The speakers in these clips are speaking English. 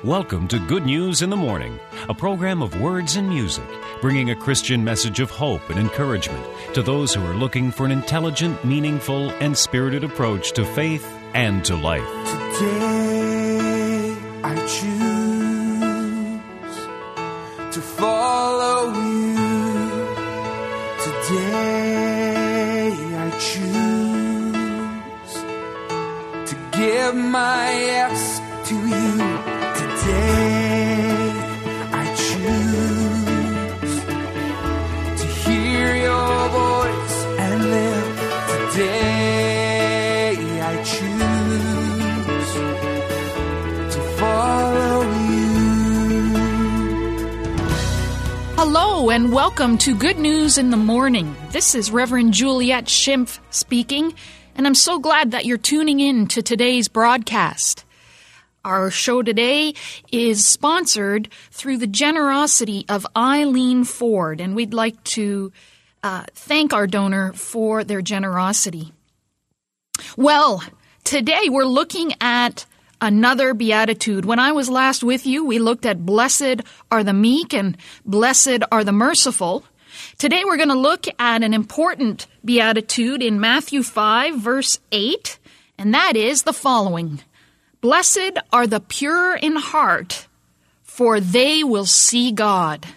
Welcome to Good News in the Morning, a program of words and music, bringing a Christian message of hope and encouragement to those who are looking for an intelligent, meaningful, and spirited approach to faith and to life. Today I choose to follow you. Today I choose to give my yes to you. Today I choose to hear your voice and live. Today I choose to follow you. Hello and welcome to Good News in the Morning. This is Reverend Juliet Schimpf speaking, and I'm so glad that you're tuning in to today's broadcast. Our show today is sponsored through the generosity of Eileen Ford, and we'd like to thank our donor for their generosity. Well, today we're looking at another beatitude. When I was last with you, we looked at blessed are the meek and blessed are the merciful. Today we're going to look at an important beatitude in Matthew 5, verse 8, and that is the following. Blessed are the pure in heart, for they will see God.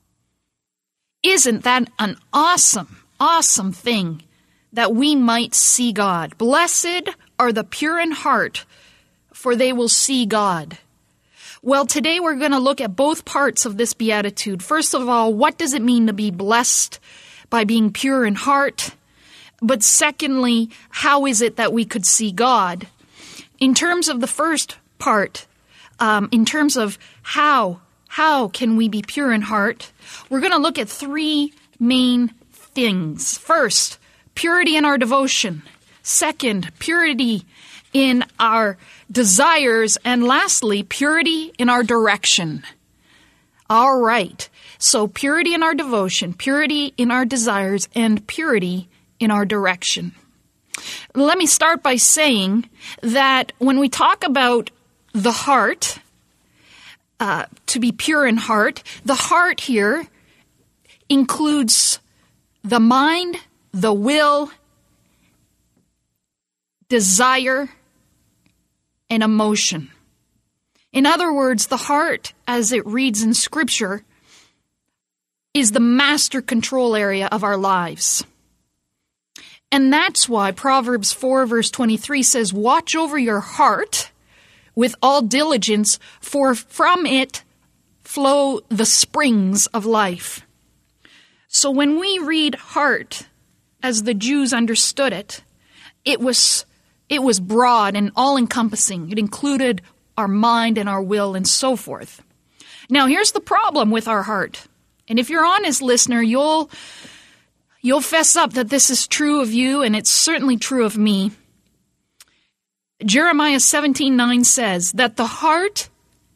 Isn't that an awesome thing that we might see God? Blessed are the pure in heart, for they will see God. Well, today we're going to look at both parts of this beatitude. First of all, what does it mean to be blessed by being pure in heart? But secondly, how is it that we could see God? In terms of the first part, in terms of how can we be pure in heart, we're going to look at three main things. First, purity in our devotion. Second, purity in our desires. And lastly, purity in our direction. All right. So purity in our devotion, purity in our desires, and purity in our direction. Let me start by saying that when we talk about the heart, to be pure in heart, the heart here includes the mind, the will, desire, and emotion. In other words, the heart, as it reads in Scripture, is the master control area of our lives. And that's why Proverbs 4 verse 23 says, watch over your heart with all diligence, for from it flow the springs of life. So when we read heart, as the Jews understood it, it was broad and all-encompassing. It included our mind and our will and so forth. Now here's the problem with our heart. And if you're honest, listener, You'll fess up that this is true of you, and it's certainly true of me. Jeremiah 17:9 says that the heart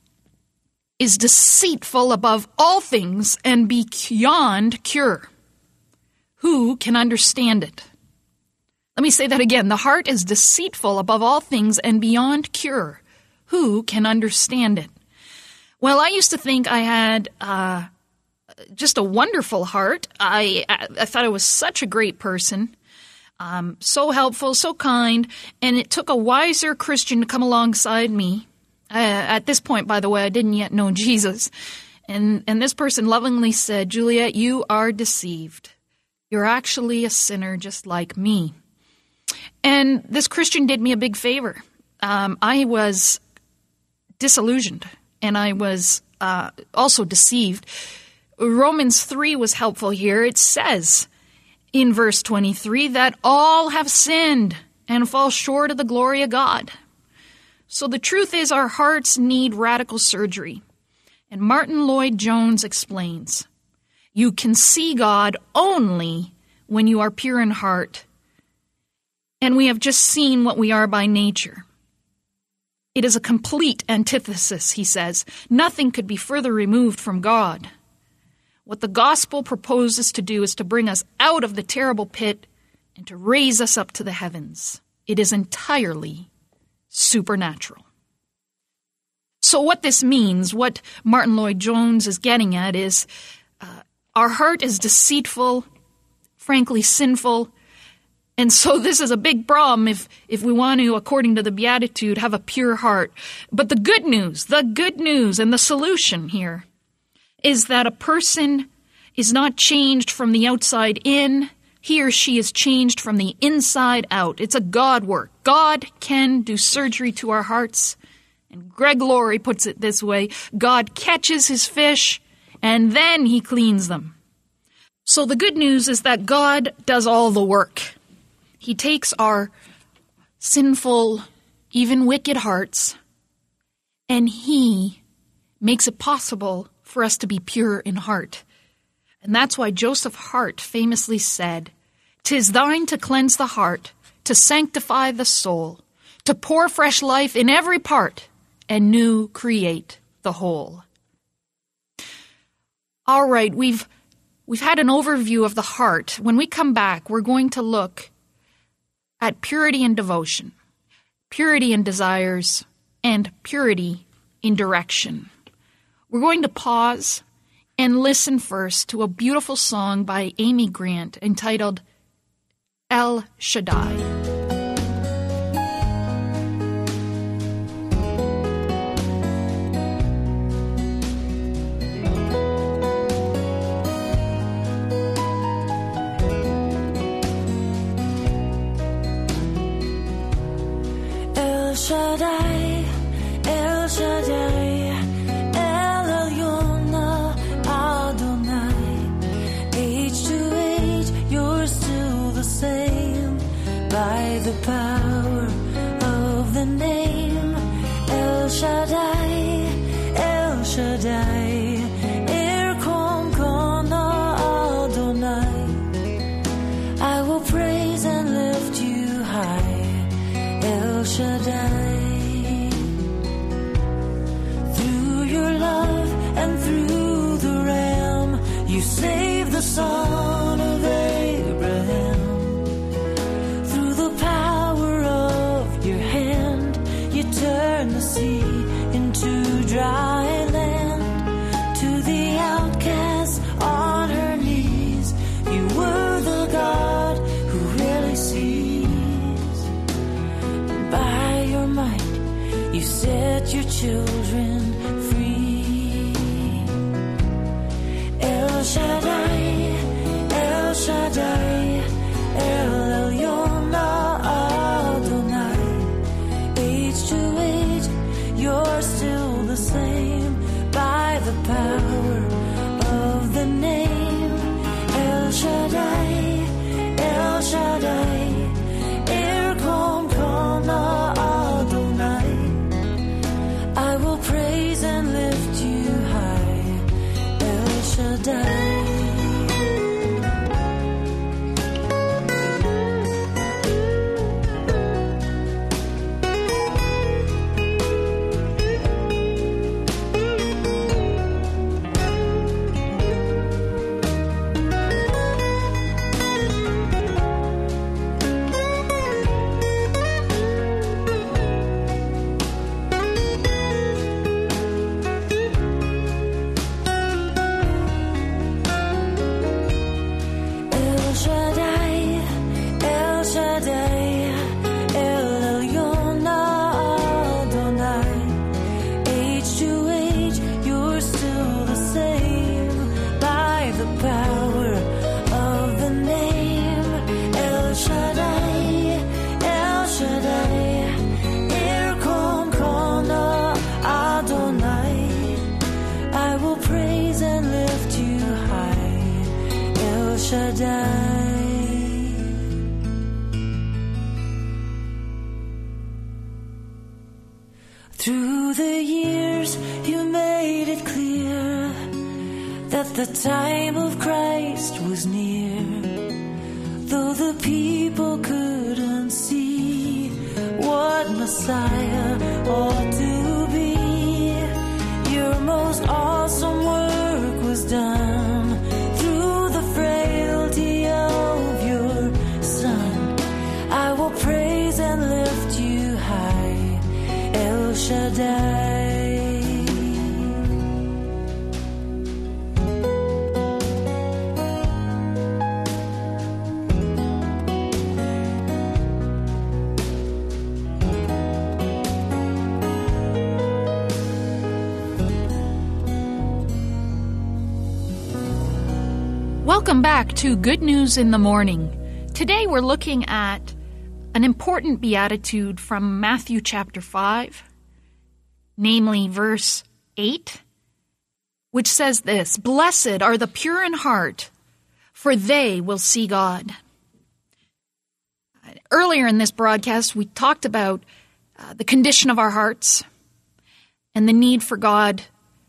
is deceitful above all things and beyond cure. Who can understand it? Let me say that again. The heart is deceitful above all things and beyond cure. Who can understand it? Well, I used to think I had just a wonderful heart. I thought I was such a great person, so helpful, so kind, and it took a wiser Christian to come alongside me. At this point, by the way, I didn't yet know Jesus, and this person lovingly said, Juliet, you are deceived. You're actually a sinner just like me. And this Christian did me a big favor. I was disillusioned, and I was also deceived. Romans 3 was helpful here. It says in verse 23 that all have sinned and fall short of the glory of God. So the truth is our hearts need radical surgery. And Martin Lloyd-Jones explains, you can see God only when you are pure in heart. And we have just seen what we are by nature. It is a complete antithesis, he says. Nothing could be further removed from God. What the gospel proposes to do is to bring us out of the terrible pit and to raise us up to the heavens. It is entirely supernatural. So what this means, what Martin Lloyd-Jones is getting at is our heart is deceitful, frankly sinful, and so this is a big problem if we want to, according to the Beatitude, have a pure heart. But the good news and the solution here is that a person is not changed from the outside in. He or she is changed from the inside out. It's a God work. God can do surgery to our hearts. And Greg Laurie puts it this way: God catches his fish and then he cleans them. So the good news is that God does all the work. He takes our sinful, even wicked hearts, and he makes it possible for us to be pure in heart. And that's why Joseph Hart famously said, "'Tis thine to cleanse the heart, to sanctify the soul, to pour fresh life in every part, and new create the whole." All right, we've had an overview of the heart. When we come back, we're going to look at purity in devotion, purity in desires, and purity in direction. We're going to pause and listen first to a beautiful song by Amy Grant entitled El Shaddai. Shaddai, El Shaddai, El Elyon, Adonai. Age to age, you're still the same. By the power of the name, El Shaddai, El Shaddai, Erkom Kana Adonai. I will praise and lift you high, El Shaddai. Through your love and through the Ram, you saved the son of Abraham. Through the power of your hand, you turned the sea into dry land. To the outcast on her knees, you were the God who really sees. By your might, you set your children free. El Shaddai, El Shaddai, El Elyon Adonai. Age to age, you're still the same. By the power of the name, El Shaddai, El Shaddai, Erkom Kana Adonai. I will praise and lift you high, El Shaddai. El Shaddai, El Shaddai, El Elyon Adonai. Age to age, you're still the same. By the power of the name, El Shaddai, El Shaddai, Erkom Kana Adonai. I will praise and lift you high, El Shaddai. Through the years, you made it clear that the time of Christ was near. Though the people couldn't see what Messiah ought to be, your most awesome work was done through the frailty of your Son. I will praise and lift you high, El Shaddai. Welcome back to Good News in the Morning. Today we're looking at an important beatitude from Matthew chapter 5, namely verse 8, which says this: "Blessed are the pure in heart, for they will see God." Earlier in this broadcast, we talked about the condition of our hearts and the need for God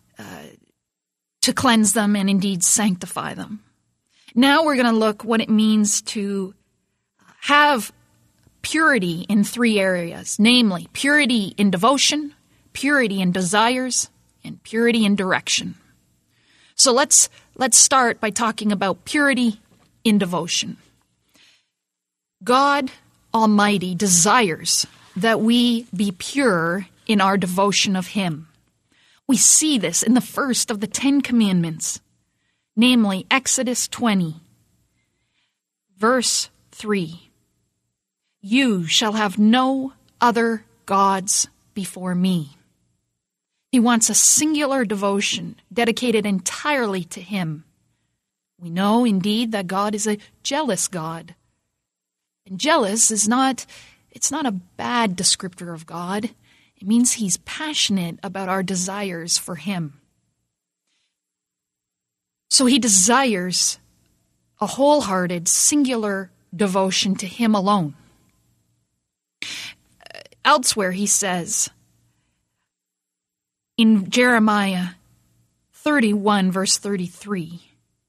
to cleanse them and indeed sanctify them. Now we're going to look what it means to have purity in three areas, namely purity in devotion, purity in desires, and purity in direction. So let's start by talking about purity in devotion. God Almighty desires that we be pure in our devotion of Him. We see this in the first of the 10 Commandments, namely Exodus 20, verse 3. "You shall have no other gods before me." He wants a singular devotion dedicated entirely to Him. We know indeed that God is a jealous God. And jealous is it's not a bad descriptor of God. It means He's passionate about our desires for Him. So He desires a wholehearted, singular devotion to Him alone. Elsewhere He says, in Jeremiah 31, verse 33,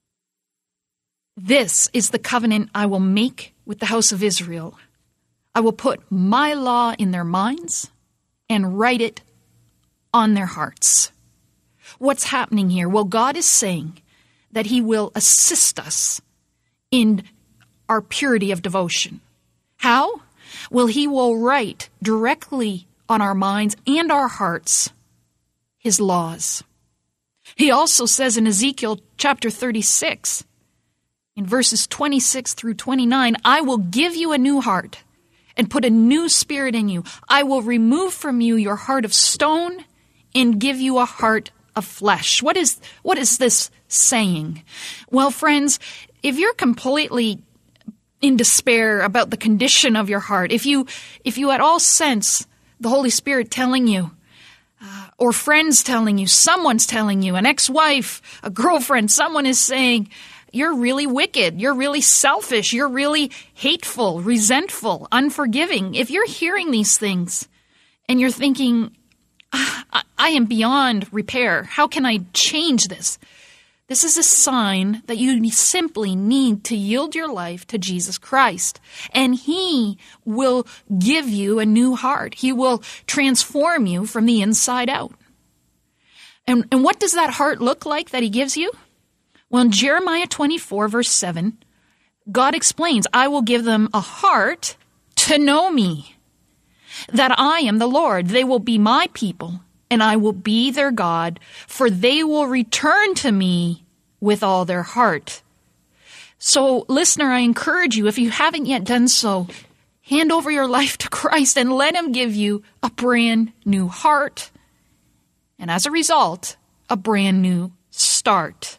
"This is the covenant I will make with the house of Israel. I will put my law in their minds and write it on their hearts." What's happening here? Well, God is saying that He will assist us in our purity of devotion. How? Well, He will write directly on our minds and our hearts His laws. He also says in Ezekiel chapter 36, in verses 26 through 29, "I will give you a new heart and put a new spirit in you. I will remove from you your heart of stone and give you a heart of flesh." What is this saying? Well, friends, if you're completely in despair about the condition of your heart, if you at all sense the Holy Spirit telling you, or friends telling you, someone's telling you, an ex-wife, a girlfriend, someone is saying, "You're really wicked, you're really selfish, you're really hateful, resentful, unforgiving." If you're hearing these things and you're thinking, "I am beyond repair, how can I change this?" This is a sign that you simply need to yield your life to Jesus Christ, and He will give you a new heart. He will transform you from the inside out. And what does that heart look like that He gives you? Well, in Jeremiah 24, verse 7, God explains, "I will give them a heart to know me, that I am the Lord. They will be my people, and I will be their God, for they will return to me with all their heart." So, listener, I encourage you, if you haven't yet done so, hand over your life to Christ and let Him give you a brand new heart, and as a result, a brand new start.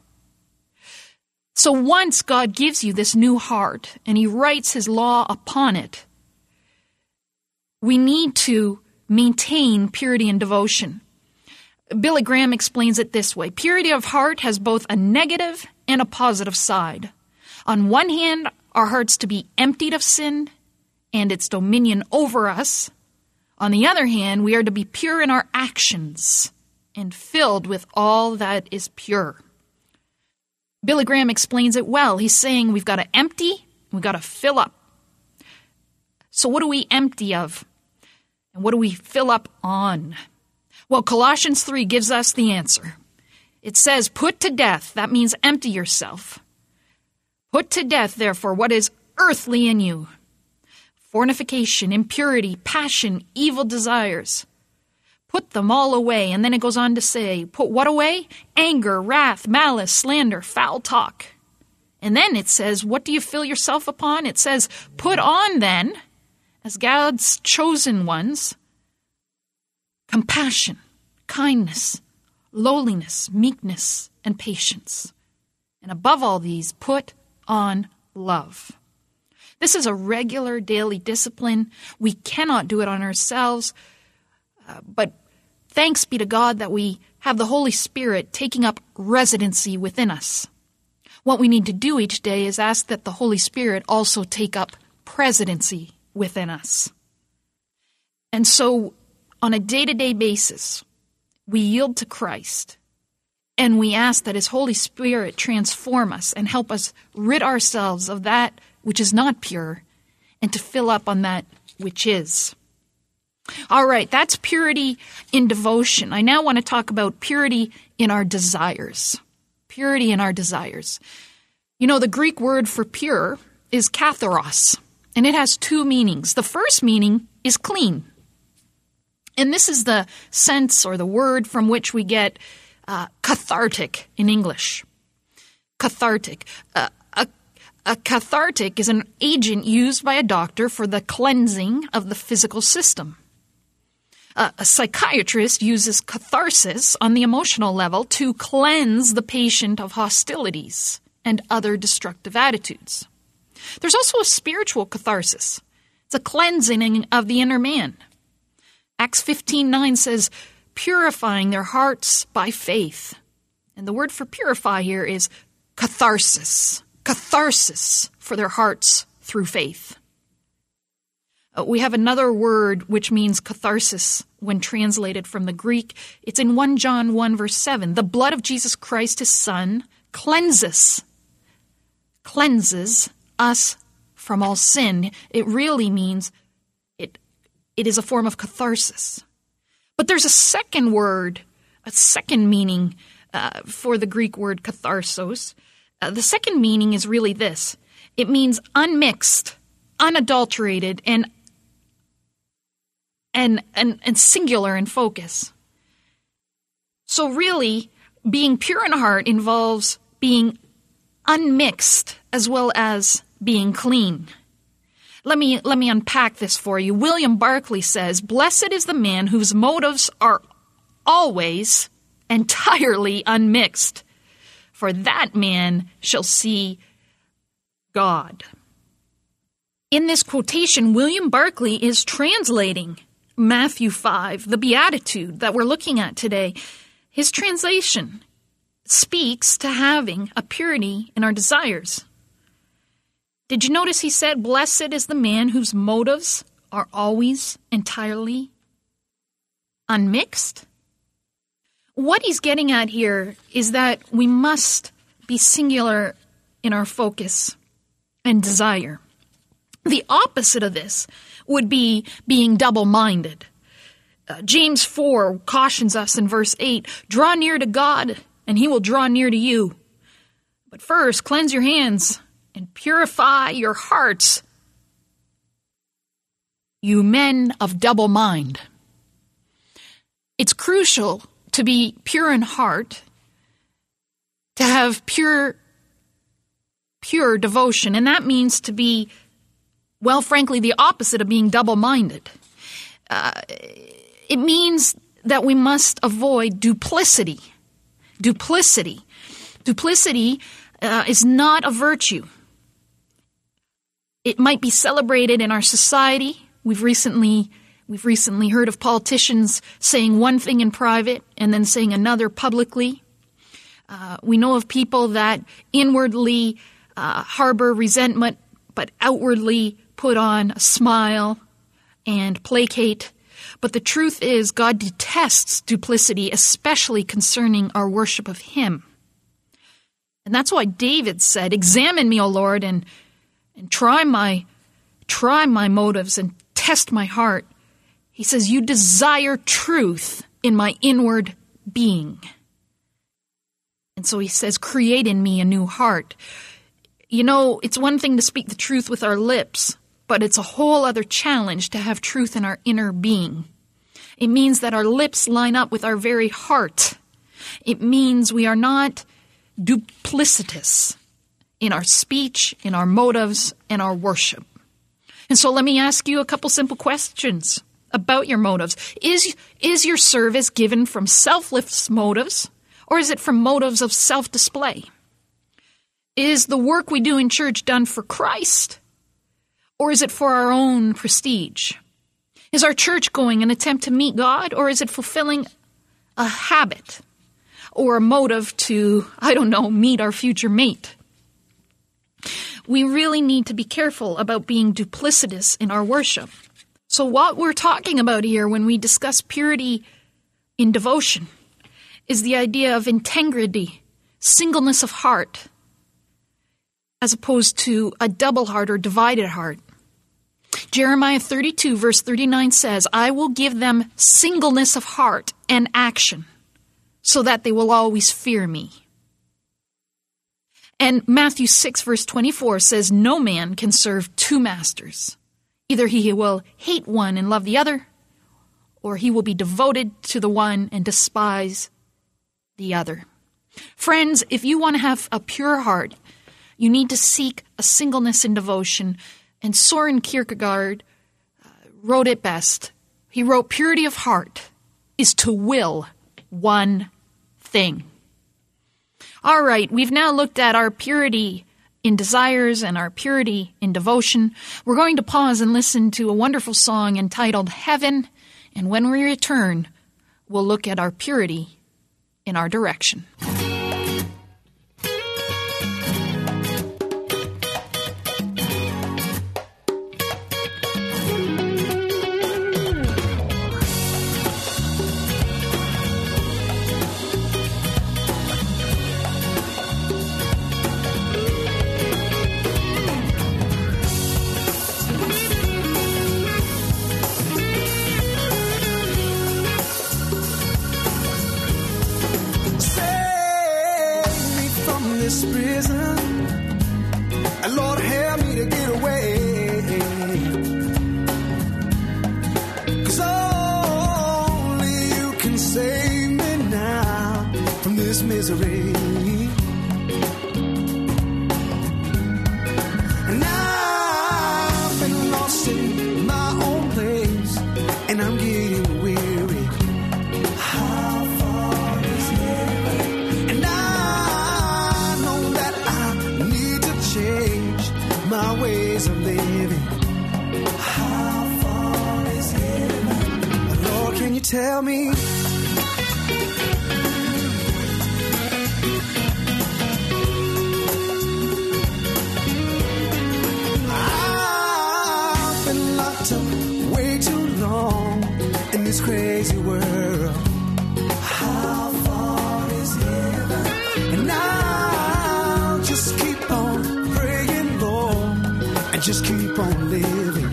So once God gives you this new heart and He writes His law upon it, we need to maintain purity and devotion. Billy Graham explains it this way: purity of heart has both a negative and a positive side. On one hand, our hearts to be emptied of sin and its dominion over us. On the other hand, we are to be pure in our actions and filled with all that is pure. Billy Graham explains it well. He's saying we've got to empty, we've got to fill up. So what do we empty of? And what do we fill up on? Well, Colossians 3 gives us the answer. It says, "Put to death," that means empty yourself. "Put to death, therefore, what is earthly in you: fornication, impurity, passion, evil desires. Put them all away." And then it goes on to say, put what away? Anger, wrath, malice, slander, foul talk. And then it says, what do you fill yourself upon? It says, put on then, as God's chosen ones, compassion, kindness, lowliness, meekness, and patience. And above all these, put on love. This is a regular daily discipline. We cannot do it on ourselves, but thanks be to God that we have the Holy Spirit taking up residency within us. What we need to do each day is ask that the Holy Spirit also take up presidency within us. And so, on a day-to-day basis, we yield to Christ, and we ask that His Holy Spirit transform us and help us rid ourselves of that which is not pure and to fill up on that which is. All right, that's purity in devotion. I now want to talk about purity in our desires. Purity in our desires. You know, the Greek word for pure is katharos, and it has two meanings. The first meaning is clean. And this is the sense or the word from which we get cathartic in English. Cathartic. A cathartic is an agent used by a doctor for the cleansing of the physical system. A psychiatrist uses catharsis on the emotional level to cleanse the patient of hostilities and other destructive attitudes. There's also a spiritual catharsis. It's a cleansing of the inner man. Acts 15:9 says, purifying their hearts by faith. And the word for purify here is catharsis. Catharsis for their hearts through faith. We have another word which means catharsis when translated from the Greek. It's in 1 John 1 verse 7. The blood of Jesus Christ, His Son, cleanses us from all sin. It really means it is a form of catharsis. But there's a second word, a second meaning for the Greek word catharsos. The second meaning is really this. It means unmixed, unadulterated, and singular in focus. So really, being pure in heart involves being unmixed as well as being clean. Let me unpack this for you. William Barclay says, "Blessed is the man whose motives are always entirely unmixed, for that man shall see God." In this quotation, William Barclay is translating Matthew 5, the Beatitude that we're looking at today. His translation speaks to having a purity in our desires. Did you notice he said, "Blessed is the man whose motives are always entirely unmixed"? What he's getting at here is that we must be singular in our focus and desire. The opposite of this would be being double-minded. James 4 cautions us in verse 8, "Draw near to God, and He will draw near to you. But first, cleanse your hands and purify your hearts, you men of double mind." It's crucial to be pure in heart, to have pure devotion, and that means to be, well, frankly, the opposite of being double-minded. It means that we must avoid duplicity. Duplicity is not a virtue. It might be celebrated in our society. We've recently heard of politicians saying one thing in private and then saying another publicly. We know of people that inwardly harbor resentment, but outwardly put on a smile and placate. But the truth is, God detests duplicity, especially concerning our worship of Him. And that's why David said, "Examine me, O Lord, and try my motives and test my heart." He says, "You desire truth in my inward being." And so he says, "Create in me a new heart." You know, it's one thing to speak the truth with our lips, but it's a whole other challenge to have truth in our inner being. It means that our lips line up with our very heart. It means we are not duplicitous in our speech, in our motives, and our worship. And so let me ask you a couple simple questions about your motives. Is your service given from selfless motives, or is it from motives of self-display? Is the work we do in church done for Christ? Or is it for our own prestige? Is our church going an attempt to meet God, or is it fulfilling a habit or a motive to, meet our future mate? We really need to be careful about being duplicitous in our worship. So what we're talking about here when we discuss purity in devotion is the idea of integrity, singleness of heart, as opposed to a double heart or divided heart. Jeremiah 32 verse 39 says, I will give them singleness of heart and action so that they will always fear me. And Matthew 6 verse 24 says, no man can serve two masters. Either he will hate one and love the other, or he will be devoted to the one and despise the other. Friends, if you want to have a pure heart, you need to seek a singleness in devotion. And Soren Kierkegaard wrote it best. He wrote, purity of heart is to will one thing. All right, we've now looked at our purity in desires and our purity in devotion. We're going to pause and listen to a wonderful song entitled Heaven. And when we return, we'll look at our purity in our direction. Tell me, I've been locked up way too long in this crazy world. How far is heaven? And I'll just keep on praying, Lord, and just keep on living.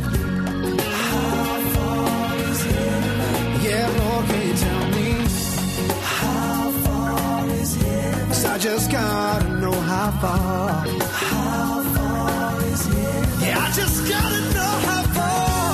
I just gotta know how far. How far is it? Yeah, I just gotta know how far.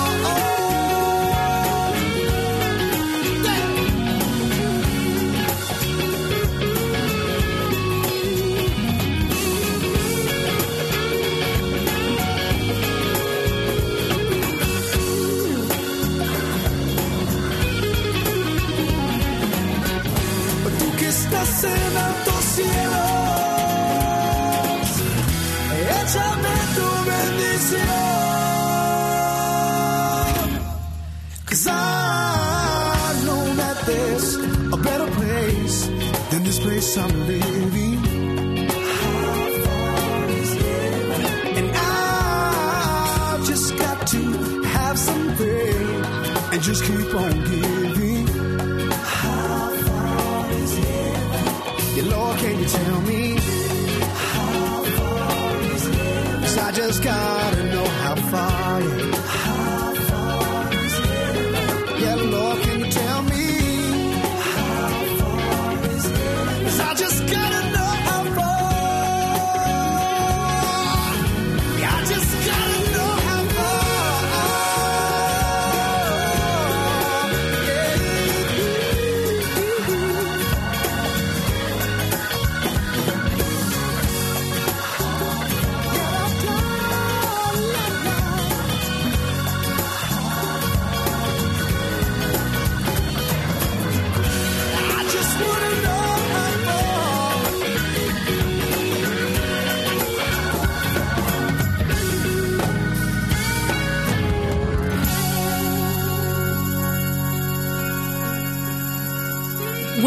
Tú que estás en altos cielos, échame tu bendición. 'Cause I know that there's a better place than this place I'm living. How far is heaven? And I've just got to have some faith and just keep on giving. How far is heaven? Yeah, Lord, can you tell me? How far is heaven? 'Cause I just gotta know how far. How far is heaven? Yeah, Lord, can you tell me? How far is heaven? 'Cause I just gotta know how far. Yeah, I just gotta know how far. Yeah.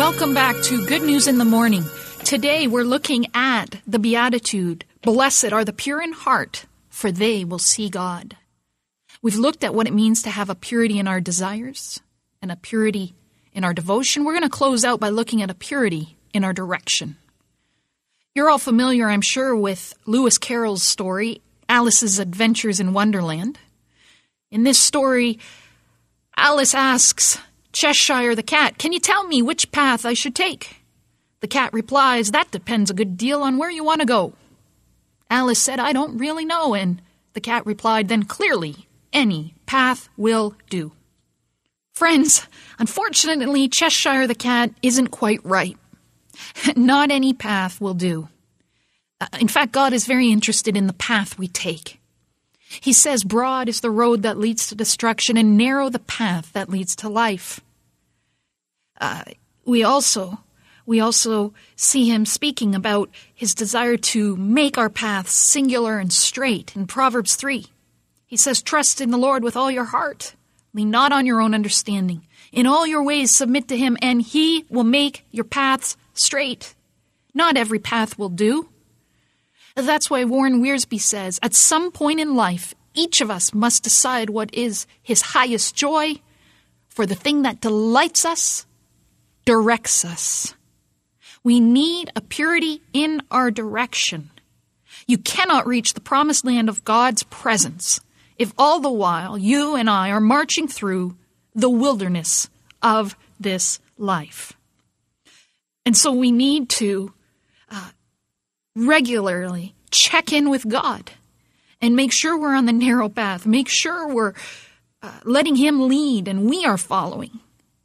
Welcome back to Good News in the Morning. Today we're looking at the Beatitude. Blessed are the pure in heart, for they will see God. We've looked at what it means to have a purity in our desires and a purity in our devotion. We're going to close out by looking at a purity in our direction. You're all familiar, I'm sure, with Lewis Carroll's story, Alice's Adventures in Wonderland. In this story, Alice asks Cheshire the cat, "Can you tell me which path I should take?" The cat replies, "That depends a good deal on where you want to go." Alice said, "I don't really know," and the cat replied, "Then clearly any path will do." Friends, unfortunately, Cheshire the cat isn't quite right. Not any path will do. In fact, God is very interested in the path we take. He says, "Broad is the road that leads to destruction, and narrow the path that leads to life." We also see him speaking about his desire to make our paths singular and straight. In Proverbs 3, he says, "Trust in the Lord with all your heart. Lean not on your own understanding. In all your ways submit to him, and he will make your paths straight." Not every path will do. That's why Warren Wiersbe says, at some point in life, each of us must decide what is his highest joy, for the thing that delights us directs us. We need a purity in our direction. You cannot reach the promised land of God's presence if all the while you and I are marching through the wilderness of this life. And so we need to regularly check in with God and make sure we're on the narrow path. Make sure we're letting him lead and we are following.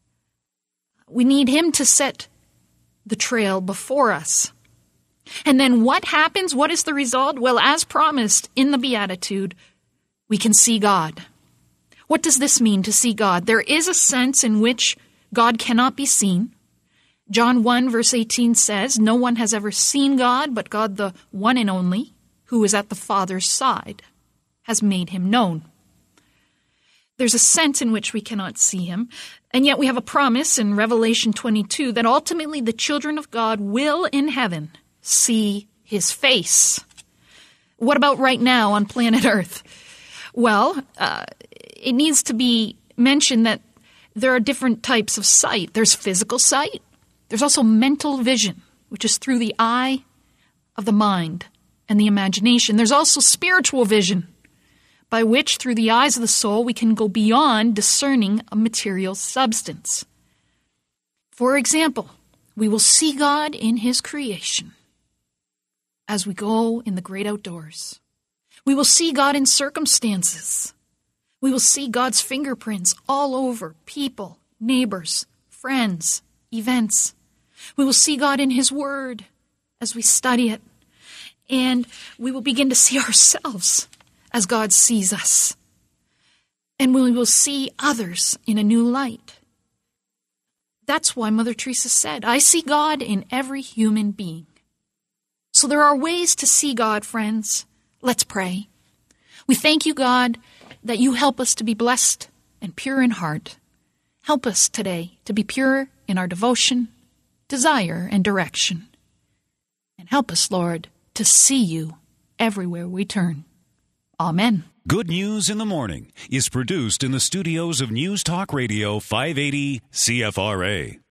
We need him to set the trail before us. And then what happens? What is the result? Well, as promised in the Beatitude, we can see God. What does this mean, to see God? There is a sense in which God cannot be seen. John 1 verse 18 says, "No one has ever seen God, but God, the one and only, who is at the Father's side, has made him known." There's a sense in which we cannot see him, and yet we have a promise in Revelation 22 that ultimately the children of God will in heaven see his face. What about right now on planet Earth? Well, it needs to be mentioned that there are different types of sight. There's physical sight. There's also mental vision, which is through the eye of the mind and the imagination. There's also spiritual vision, by which, through the eyes of the soul, we can go beyond discerning a material substance. For example, we will see God in his creation as we go in the great outdoors. We will see God in circumstances. We will see God's fingerprints all over people, neighbors, friends, events. We will see God in his word as we study it. And we will begin to see ourselves as God sees us. And we will see others in a new light. That's why Mother Teresa said, "I see God in every human being." So there are ways to see God, friends. Let's pray. We thank you, God, that you help us to be blessed and pure in heart. Help us today to be pure in our devotion, desire, and direction. And help us, Lord, to see you everywhere we turn. Amen. Good News in the Morning is produced in the studios of News Talk Radio 580 CFRA.